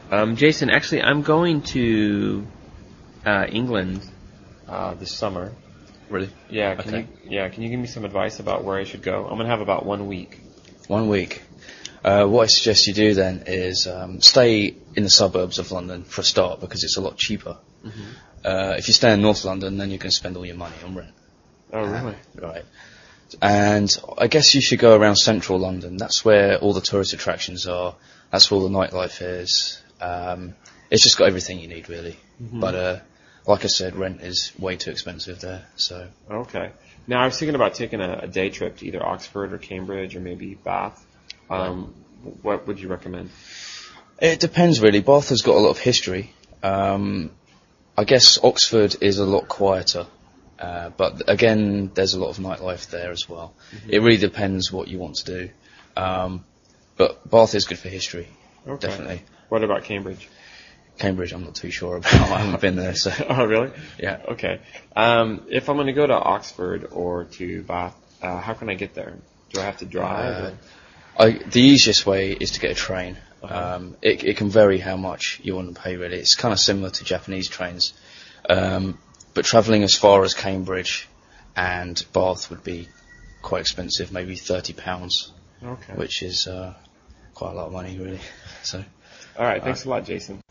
Jason, actually, I'm going to England this summer. Really? Yeah. Okay. Can you give me some advice about where I should go? I'm gonna have about 1 week. 1 week. What I suggest you do then is stay in the suburbs of London for a start because it's a lot cheaper. If you stay in North London, then you can spend all your money on rent. Oh, really? Right. And I guess you should go around central London. That's where all the tourist attractions are. That's where all the nightlife is. It's just got everything you need, really. But like I said, rent is way too expensive there. So. Okay. Now, I was thinking about taking a day trip to either Oxford or Cambridge or maybe Bath. What would you recommend? It depends, really. Bath has got a lot of history. I guess Oxford is a lot quieter. But again, there's a lot of nightlife there as well. It really depends what you want to do. But Bath is good for history, definitely. What about Cambridge? Cambridge, I'm not too sure about. I haven't been there. So. Oh, really? Yeah. Okay. If I'm going to go to Oxford or to Bath, how can I get there? Do I have to drive? The easiest way is to get a train. It can vary how much you want to pay, really. It's kind of similar to Japanese trains. But travelling as far as Cambridge and Bath would be quite expensive, maybe £30, which is quite a lot of money, really. So, all right, thanks a lot, Jason.